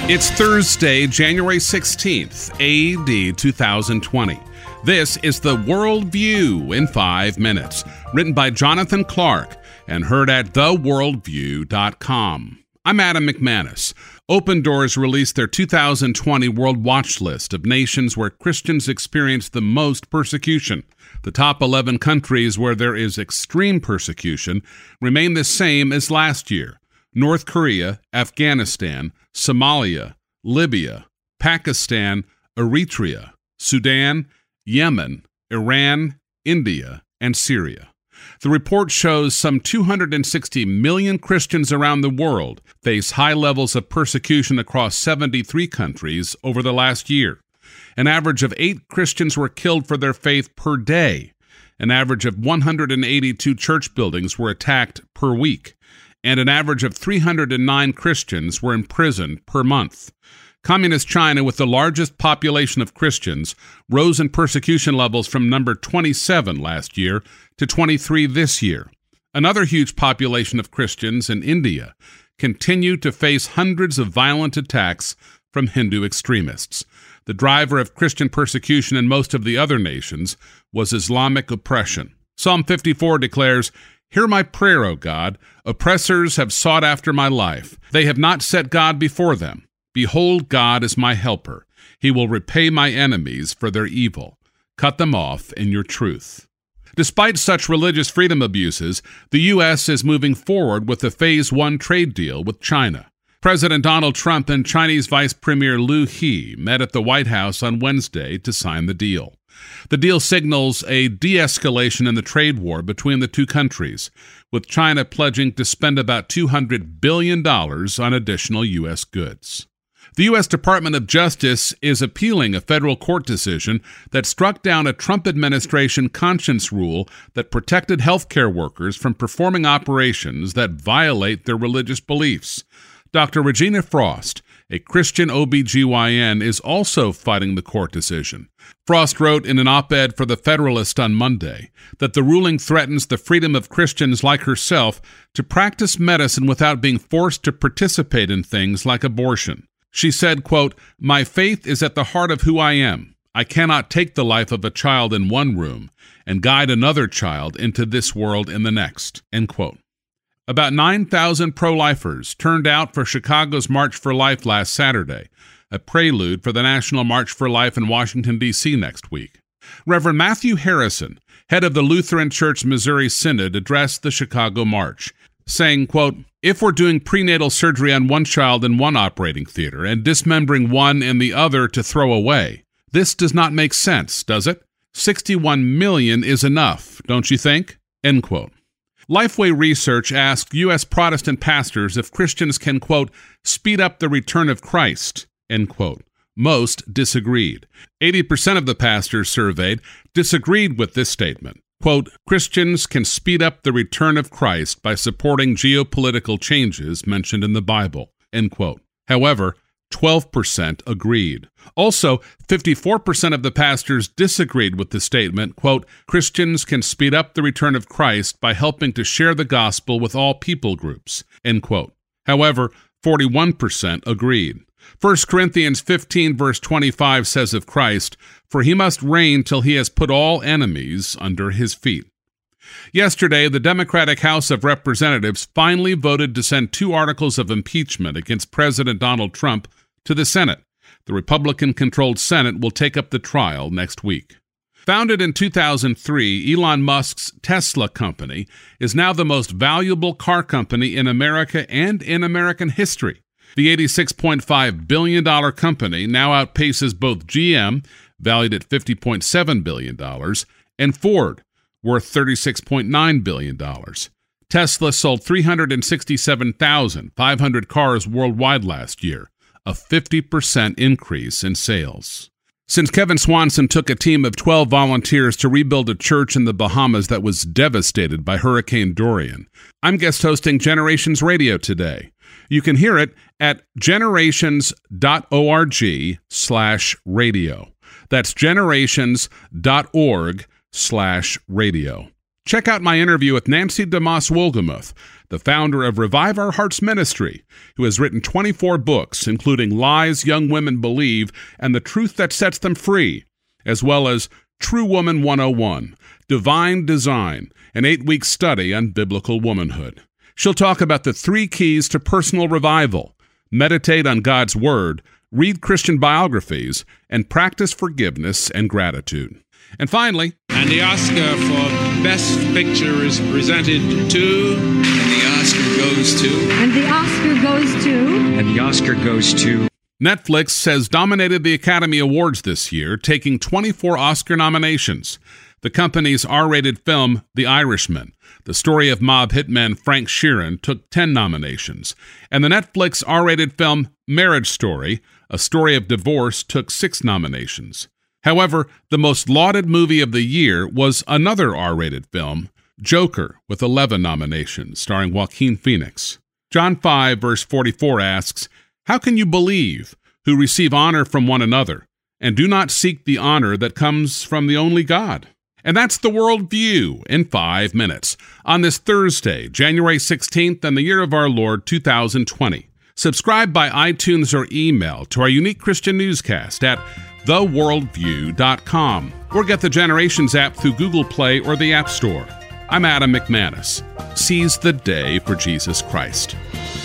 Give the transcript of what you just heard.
It's Thursday, January 16th, AD 2020. This is the World View in 5 minutes, written by Jonathan Clark and heard at theworldview.com. I'm Adam McManus. Open Doors released their 2020 World Watch List of nations where Christians experience the most persecution. The top 11 countries where there is extreme persecution remain the same as last year: North Korea, Afghanistan, Somalia, Libya, Pakistan, Eritrea, Sudan, Yemen, Iran, India, and Syria. The report shows some 260 million Christians around the world face high levels of persecution across 73 countries over the last year. An average of 8 Christians were killed for their faith per day. An average of 182 church buildings were attacked per week. And an average of 309 Christians were imprisoned per month. Communist China, with the largest population of Christians, rose in persecution levels from number 27 last year to 23 this year. Another huge population of Christians in India continue to face hundreds of violent attacks from Hindu extremists. The driver of Christian persecution in most of the other nations was Islamic oppression. Psalm 54 declares, "Hear my prayer, O God. Oppressors have sought after my life. They have not set God before them. Behold, God is my helper. He will repay my enemies for their evil. Cut them off in your truth." Despite such religious freedom abuses, the U.S. is moving forward with the Phase 1 trade deal with China. President Donald Trump and Chinese Vice Premier Liu He met at the White House on Wednesday to sign the deal. The deal signals a de-escalation in the trade war between the two countries, with China pledging to spend about $200 billion on additional U.S. goods. The U.S. Department of Justice is appealing a federal court decision that struck down a Trump administration conscience rule that protected healthcare workers from performing operations that violate their religious beliefs. Dr. Regina Frost, a Christian OBGYN, is also fighting the court decision. Frost wrote in an op-ed for The Federalist on Monday that the ruling threatens the freedom of Christians like herself to practice medicine without being forced to participate in things like abortion. She said, quote, "My faith is at the heart of who I am. I cannot take the life of a child in one room and guide another child into this world in the next," end quote. About 9,000 pro-lifers turned out for Chicago's March for Life last Saturday, a prelude for the National March for Life in Washington, D.C. next week. Reverend Matthew Harrison, head of the Lutheran Church Missouri Synod, addressed the Chicago March, saying, quote, "If we're doing prenatal surgery on one child in one operating theater and dismembering one in the other to throw away, this does not make sense, does it? 61 million is enough, don't you think?" End quote. Lifeway Research asked U.S. Protestant pastors if Christians can, quote, "speed up the return of Christ," end quote. Most disagreed. 80% of the pastors surveyed disagreed with this statement. Quote, "Christians can speed up the return of Christ by supporting geopolitical changes mentioned in the Bible," end quote. However, 12% agreed. Also, 54% of the pastors disagreed with the statement, quote, "Christians can speed up the return of Christ by helping to share the gospel with all people groups," end quote. However, 41% agreed. 1 Corinthians 15 verse 25 says of Christ, "For he must reign till he has put all enemies under his feet." Yesterday, the Democratic House of Representatives finally voted to send 2 articles of impeachment against President Donald Trump to the Senate. The Republican-controlled Senate will take up the trial next week. Founded in 2003, Elon Musk's Tesla company is now the most valuable car company in America and in American history. The $86.5 billion company now outpaces both GM, valued at $50.7 billion, and Ford, worth $36.9 billion. Tesla sold 367,500 cars worldwide last year, a 50% increase in sales. Since Kevin Swanson took a team of 12 volunteers to rebuild a church in the Bahamas that was devastated by Hurricane Dorian, I'm guest hosting Generations Radio today. You can hear it at generations.org/radio. That's generations.org/radio. Check out my interview with Nancy DeMoss Wolgemuth, the founder of Revive Our Hearts Ministry, who has written 24 books, including Lies Young Women Believe and The Truth That Sets Them Free, as well as True Woman 101, Divine Design, an 8-week study on biblical womanhood. She'll talk about the 3 keys to personal revival, meditate on God's Word, read Christian biographies, and practice forgiveness and gratitude. And finally, and the Oscar for Best Picture is presented to... And the Oscar goes to... And the Oscar goes to... And the Oscar goes to... Netflix has dominated the Academy Awards this year, taking 24 Oscar nominations. The company's R-rated film, The Irishman, the story of mob hitman Frank Sheeran, took 10 nominations. And the Netflix R-rated film, Marriage Story, a story of divorce, took 6 nominations. However, the most lauded movie of the year was another R-rated film, Joker, with 11 nominations, starring Joaquin Phoenix. John 5, verse 44 asks, "How can you believe, who receive honor from one another, and do not seek the honor that comes from the only God?" And that's the World View in 5 minutes on this Thursday, January 16th, and the year of our Lord 2020. Subscribe by iTunes or email to our unique Christian newscast at theworldview.com, or get the Generations app through Google Play or the App Store. I'm Adam McManus. Seize the day for Jesus Christ.